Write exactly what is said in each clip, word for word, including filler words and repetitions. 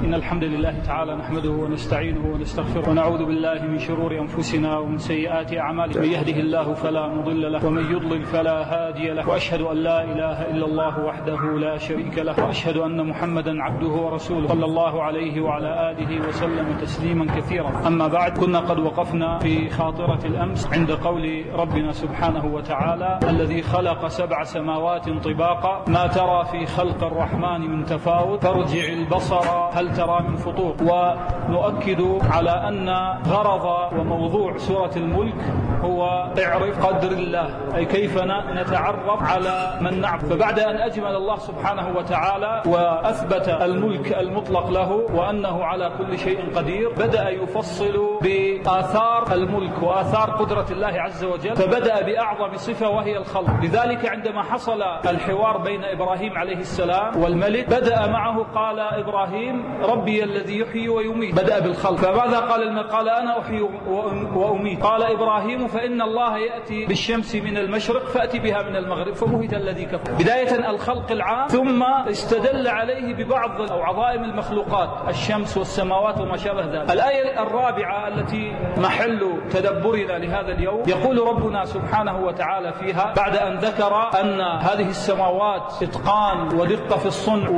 إن الحمد لله تعالى نحمده ونستعينه ونستغفره ونعوذ بالله من شرور أنفسنا ومن سيئات أعمالنا. من يهده الله فلا مضل له ومن يضلل فلا هادي له، وأشهد أن لا إله إلا الله وحده لا شريك له، وأشهد أن محمدا عبده ورسوله صلى الله عليه وعلى آله وسلم تسليما كثيرا. أما بعد، كنا قد وقفنا في خاطرة الأمس عند قول ربنا سبحانه وتعالى: الذي خلق سبع سماوات طباقا ما ترى في خلق الرحمن من تفاوت فارجع البصر هل ترى من فطور. ونؤكد على أن غرض وموضوع سورة الملك هو اعرف قدر الله، أي كيف نتعرف على من نعبد. فبعد أن أجمل الله سبحانه وتعالى وأثبت الملك المطلق له وأنه على كل شيء قدير، بدأ يفصل بآثار الملك وآثار قدرة الله عز وجل، فبدأ بأعظم صفة وهي الخلق. لذلك عندما حصل الحوار بين إبراهيم عليه السلام والملك، بدأ معه قال إبراهيم: ربي الذي يحيي ويميت. بدأ بالخلق. فماذا قال الملك؟ قال: أنا أحيي وأميت. قال إبراهيم: فإن الله يأتي بالشمس من المشرق فأتي بها من المغرب فبهت الذي كفر. بداية الخلق العام، ثم استدل عليه ببعض أو عظائم المخلوقات، الشمس والسماوات وما شابه ذلك. الآية الرابعة التي محل تدبرنا لهذا اليوم، يقول ربنا سبحانه وتعالى فيها بعد أن ذكر أن هذه السماوات إتقان ودقة في الصنع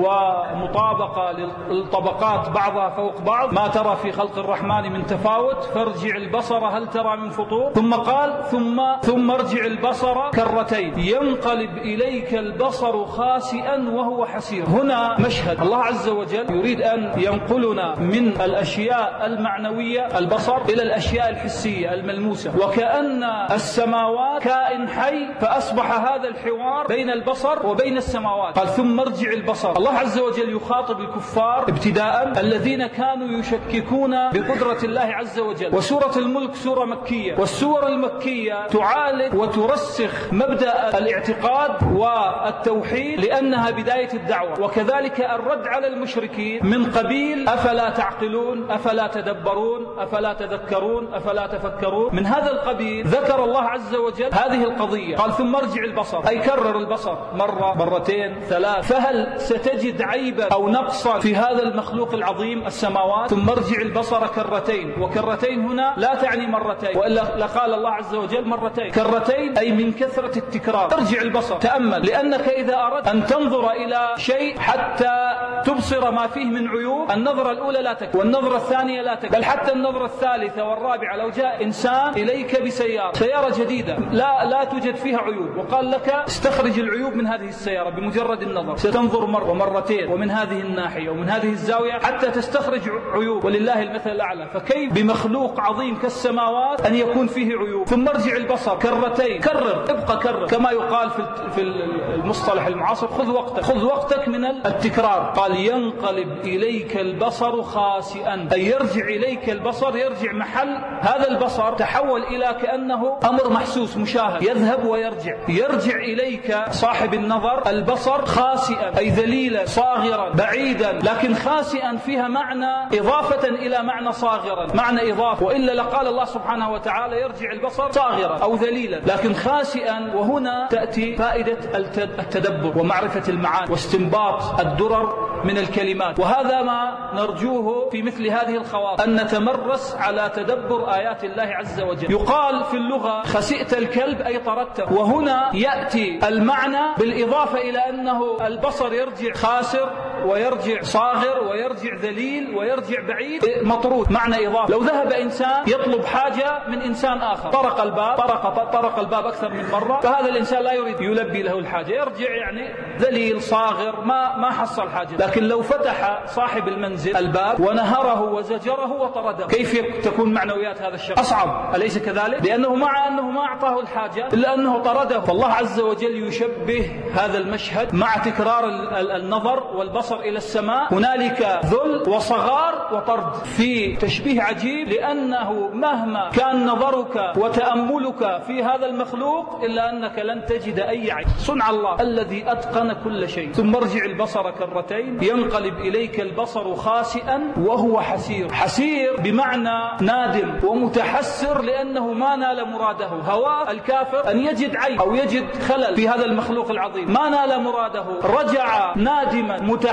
ومطابقة للطبقات بعضها فوق بعض: ما ترى في خلق الرحمن من تفاوت فارجع البصر هل ترى من فطور. ثم قال: ثم ثم ارجع البصر كرتين ينقلب إليك البصر خاسئا وهو حسير. هنا مشهد الله عز وجل يريد أن ينقلنا من الأشياء المعنوية البصر إلى الأشياء الحسية الملموسة، وكأن السماوات كائن حي، فأصبح هذا الحوار بين البصر وبين السماوات. قال: ثم ارجع البصر. الله عز وجل يخاطب الكفار ابتداء الذين كانوا يشككون بقدرة الله عز وجل. وسورة الملك سورة مكية، والسور المكية تعالج وترسخ مبدأ الاعتقاد والتوحيد لأنها بداية الدعوة. وكذلك الرد على المشركين من قبيل: أفلا تعقلون، أفلا تدبرون، أفلا تذكرون، أفلا تفكرون. من هذا القبيل ذكر الله عز وجل هذه القضية. قال: ثم ارجع البصر، أي كرر البصر مرة مرتين ثلاث. فهل ستجد عيبا أو نقصا في هذا المخلوق العظيم السماوات؟ ثم ارجع البصر كرتين. وكرتين هنا لا تعني مرتين، وإلا لقال الله عز وجل مرتين. كرتين أي من كثرة التكرار. ارجع البصر، تأمل، لأنك إذا أردت أن تنظر إلى شيء حتى تبصر ما فيه من عيوب، النظرة الأولى لا تكفي، والنظرة الثانية لا تكفي، بل حتى النظرة الثالثة والرابعة. لو جاء إنسان إليك بسيارة سيارة جديدة لا لا توجد فيها عيوب، وقال لك استخرج العيوب من هذه السيارة، بمجرد النظر ستنظر مرة ومرتين ومن هذه الناحية ومن هذه الزاوية حتى تستخرج عيوب، ولله المثل الأعلى. فكيف بمخلوق عظيم كالسماوات أن يكون فيه عيوب؟ ثم ارجع البصر كرتين، كرر، ابقى كرر، كما يقال في في المصطلح المعاصر: خذ وقتك، خذ وقتك من التكرار. قال: ينقلب إليك البصر خاسئا، أي يرجع إليك البصر، يرجع محل هذا البصر تحول إلى كأنه أمر محسوس مشاهد، يذهب ويرجع. يرجع إليك صاحب النظر البصر خاسئا، أي ذليلا صاغرا بعيدا، لكن خاسئا فيها معنى إضافة إلى معنى صاغرا، معنى إضافة، وإلا لقال الله سبحانه وتعالى يرجع البصر صاغرا أو ذليلا، لكن خاسئا. وهنا تأتي فائدة التدبر ومعرفة المعاني واستنباط الدرر من الكلمات. وهذا ما نرجوه في مثل هذه الخواطر، أن نتمرس على تدبر آيات الله عز وجل. يقال في اللغة: خسئت الكلب، أي طردته. وهنا يأتي المعنى بالإضافة إلى أنه البصر يرجع خاسر ويرجع صاغر ويرجع ذليل ويرجع بعيد مطرود، معنى إضافة. لو ذهب إنسان يطلب حاجة من إنسان آخر، طرق الباب طرق طرق الباب أكثر من مرة، فهذا الإنسان لا يريد يلبي له الحاجة، يرجع يعني ذليل صاغر، ما ما حصل حاجة. لكن لو فتح صاحب المنزل الباب ونهره وزجره وطرده، كيف تكون معنويات هذا الشخص؟ أصعب، أليس كذلك؟ لأنه مع أنه ما أعطاه الحاجة إلا أنه طرده. فالله عز وجل يشبه هذا المشهد مع تكرار النظر والبصر إلى السماء، هنالك ذل وصغار وطرد، في تشبيه عجيب، لأنه مهما كان نظرك وتأملك في هذا المخلوق إلا أنك لن تجد أي عيب. صنع الله الذي أتقن كل شيء. ثم ارجع البصر كرتين ينقلب إليك البصر خاسئا وهو حسير. حسير بمعنى نادم ومتحسر لأنه ما نال مراده. هوى الكافر أن يجد عيب أو يجد خلل في هذا المخلوق العظيم، ما نال مراده، رجع نادما متحسر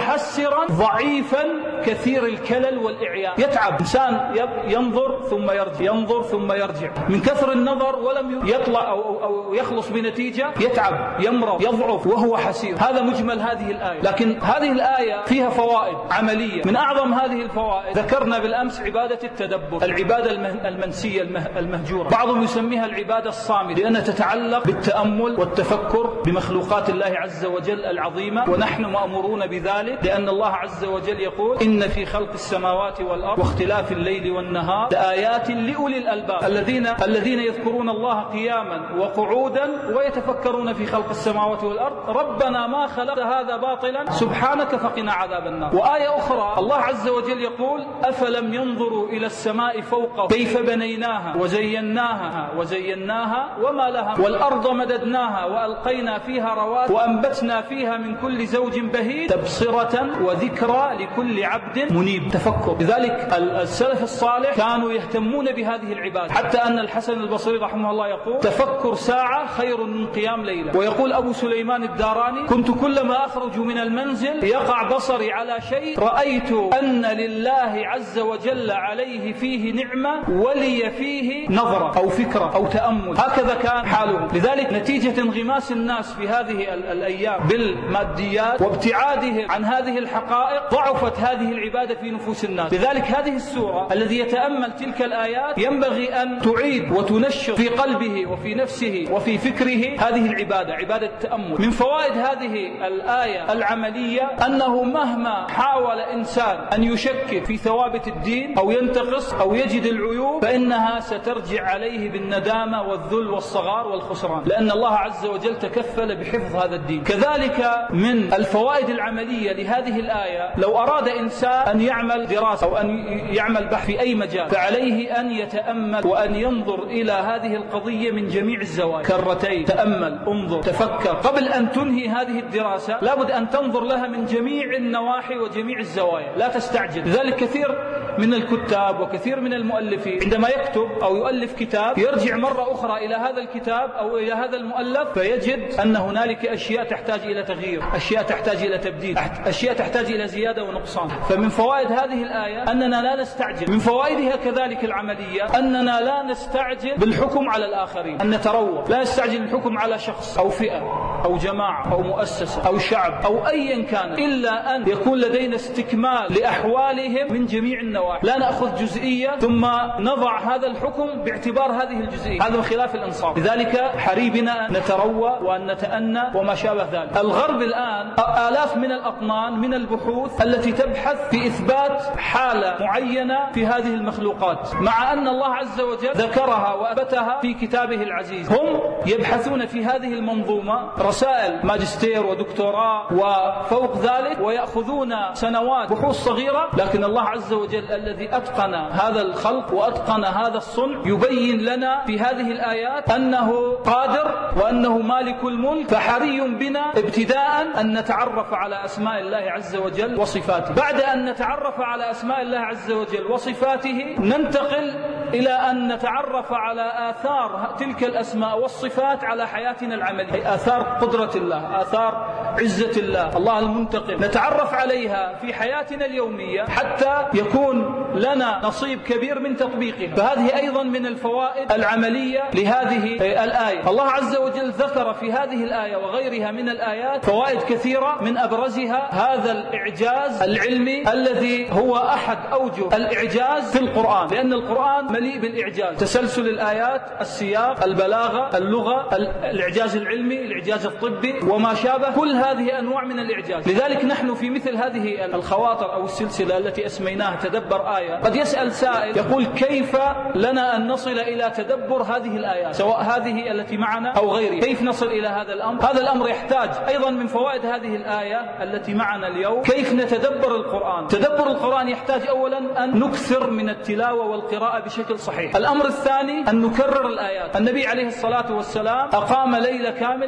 متحسرا ضعيفا كثير الكلل والإعياء. يتعب إنسان ينظر ثم يرجع، ينظر ثم يرجع من كثر النظر ولم يطلع أو, أو يخلص بنتيجة، يتعب، يمرض، يضعف وهو حسير. هذا مجمل هذه الآية. لكن هذه الآية فيها فوائد عملية. من أعظم هذه الفوائد ذكرنا بالأمس عبادة التدبر، العبادة المنسية المهجورة. بعضهم يسميها العبادة الصامتة لأنها تتعلق بالتأمل والتفكر بمخلوقات الله عز وجل العظيمة، ونحن مأمورون بذلك لأن الله عز وجل يقول إن في خلق السماوات والأرض واختلاف الليل والنهار لآيات لأولي الألباب الذين الذين يذكرون الله قياما وقعودا ويتفكرون في خلق السماوات والأرض ربنا ما خلقت هذا باطلا سبحانك فقنا عذاب النار. وآية أخرى الله عز وجل يقول أفلم ينظروا إلى السماء فوقهم كيف بنيناها وزيناها وزيناها وما لها والأرض مددناها وألقينا فيها رواسي وأنبتنا فيها من كل زوج بهيج تبصرة وذكرى لكل عبد منيب. تفكر. لذلك السلف الصالح كانوا يهتمون بهذه العبادة، حتى أن الحسن البصري رحمه الله يقول تفكر ساعة خير من قيام ليلة. ويقول أبو سليمان الداراني كنت كلما أخرج من المنزل يقع بصري على شيء رأيت أن لله عز وجل عليه فيه نعمة ولي فيه نظرة أو فكرة أو تأمل. هكذا كان حالهم. لذلك نتيجة انغماس الناس في هذه الأيام بالماديات وابتعادهم عن هذه الحقائق ضعفت هذه العبادة في نفوس الناس. لذلك هذه السورة الذي يتأمل تلك الآيات ينبغي أن تعيد وتنشر في قلبه وفي نفسه وفي فكره هذه العبادة، عبادة التأمل. من فوائد هذه الآية العملية أنه مهما حاول إنسان أن يشكك في ثوابت الدين أو ينتقص أو يجد العيوب فإنها سترجع عليه بالندامة والذل والصغار والخسران، لأن الله عز وجل تكفل بحفظ هذا الدين. كذلك من الفوائد العملية لهذه الآية لو أراد إنسان أن يعمل دراسة أو أن يعمل بحث في أي مجال فعليه أن يتأمل وأن ينظر إلى هذه القضية من جميع الزوايا كرتين. تأمل، انظر، تفكر. قبل أن تنهي هذه الدراسة لابد أن تنظر لها من جميع النواحي وجميع الزوايا، لا تستعجل. لذلك كثير من الكتاب وكثير من المؤلفين عندما يكتب أو يؤلف كتاب يرجع مرة أخرى إلى هذا الكتاب أو إلى هذا المؤلف فيجد أن هنالك أشياء تحتاج إلى تغيير، أشياء تحتاج إلى تبديل، أشياء تحتاج إلى زيادة ونقصان. فمن فوائد هذه الآية أننا لا نستعجل. من فوائدها كذلك العملية أننا لا نستعجل بالحكم على الآخرين، أن نتروى، لا نستعجل بالحكم على شخص أو فئة أو جماعة أو مؤسسة أو شعب أو أيا كان، إلا أن يكون لدينا استكمال لأحوالهم من جميع النواحي. لا نأخذ جزئية ثم نضع هذا الحكم باعتبار هذه الجزئية، هذا من خلاف الإنصاف. لذلك حريبنا أن نتروى وأن نتأنى وما شابه ذلك. الغرب الآن آلاف من الأطنان من البحوث التي تبحث في إثبات حالة معينة في هذه المخلوقات، مع أن الله عز وجل ذكرها وأثبتها في كتابه العزيز. هم يبحثون في هذه المنظومة رسائل ماجستير ودكتوراه وفوق ذلك، ويأخذون سنوات بحوث صغيرة، لكن الله عز وجل الذي أتقن هذا الخلق وأتقن هذا الصنع يبين لنا في هذه الآيات أنه قادر وأنه مالك الملك. فحري بنا ابتداء أن نتعرف على أسماء الله عز وجل وصفاته. بعد أن نتعرف على أسماء الله عز وجل وصفاته ننتقل إلى أن نتعرف على آثار تلك الأسماء والصفات على حياتنا العملية، آثار قدرة الله، آثار عزة الله، الله المنتقم، نتعرف عليها في حياتنا اليومية حتى يكون لنا نصيب كبير من تطبيقها. فهذه أيضا من الفوائد العملية لهذه الآية. الله عز وجل ذكر في هذه الآية وغيرها من الآيات فوائد كثيرة، من أبرزها هذا الإعجاز العلمي الذي هو أحد أوجه الإعجاز في القرآن، لأن القرآن مليء بالإعجاز، تسلسل الآيات، السياق، البلاغة، اللغة، الإعجاز العلمي، الإعجاز الطبي وما شابه، كل هذه أنواع من الإعجاز. لذلك نحن في مثل هذه الخواطر أو السلسلة التي أسميناها تدبر آية، قد يسأل سائل يقول كيف لنا أن نصل إلى تدبر هذه الآيات، سواء هذه التي معنا أو غيرها، كيف نصل إلى هذا الأمر؟ هذا الأمر يحتاج أيضا من فوائد هذه الآية التي معنا اليوم كيف نتدبر القرآن. تدبر القرآن يحتاج أولا أن نكثر من التلاوة والقراءة بشكل صحيح. الأمر الثاني أن نكرر الآيات. النبي عليه الصلاة والسلام أقام ليلة كاملة بآية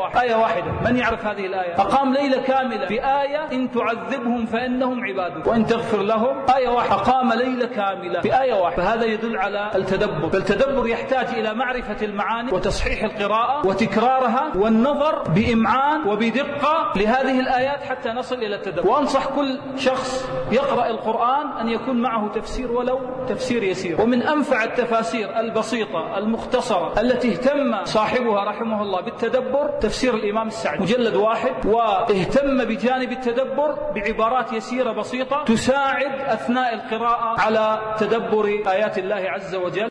واحدة آية واحدة. من يعرف هذه الآية؟ أقام ليلة كاملة بآية إن تعذبهم فإنهم عبادك وإن تغفر لهم. آية واحدة أقام ليلة كاملة بآية واحدة. فهذا يدل على التدبر. فالتدبر يحتاج إلى معرفة المعاني وتصحيح القراءة وتكرارها والنظر بإمعان وبدقة لهذه الآيات حتى نصل إلى التدبر. وأنصح كل شخص يقرأ القرآن أن يكون معه تفسير ولو تفسير يسير. ومن أنفع التفاسير البسيطة المختصرة التي اهتم صاحبها رحمه الله بالتدبر تفسير الإمام السعدي، مجلد واحد، واهتم بجانب التدبر بعبارات يسيرة بسيطة تساعد أثناء القراءة على تدبر آيات الله عز وجل.